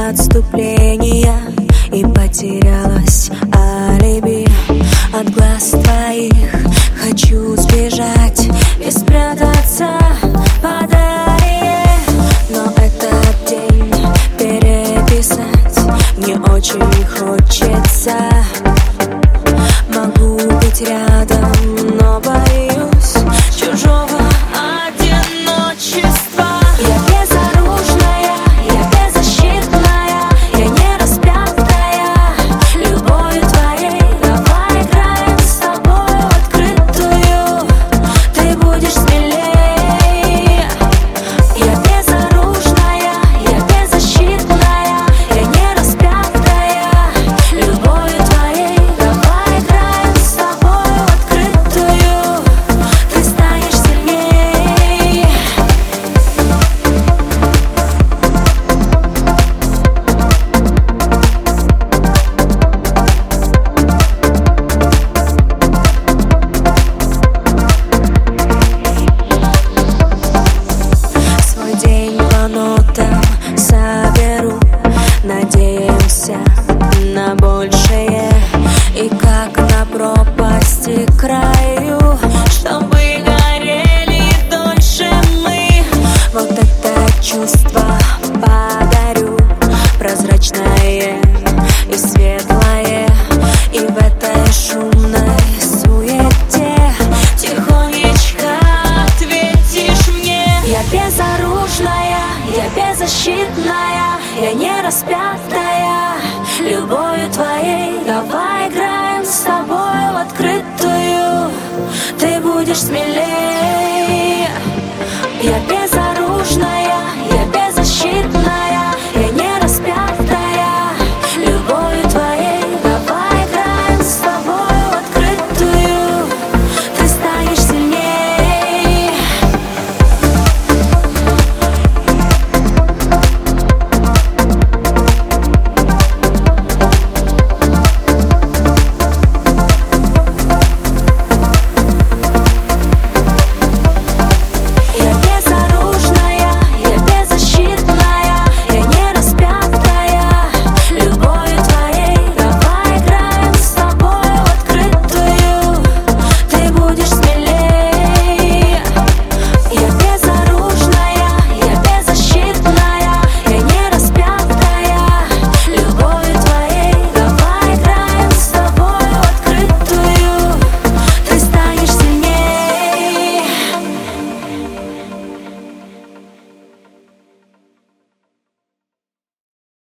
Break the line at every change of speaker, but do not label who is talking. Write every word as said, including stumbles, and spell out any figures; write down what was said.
отступления, и потерялась алиби. От глаз твоих хочу сбежать и спрятаться под аллее. Но этот день переписать мне очень хочется. Могу быть рядом, но боюсь чужого одиночества. Я безоружная, я беззащитная, я не распятая любовью твоей. Давай играем с тобой в открытую, ты будешь смелее. Я безоружная, я беззащитная, я не распятая любовью твоей. Давай играем с тобой в открытую, ты станешь сильнее. Свой день по нотам соберу, надеемся на большее. И как на пропасти край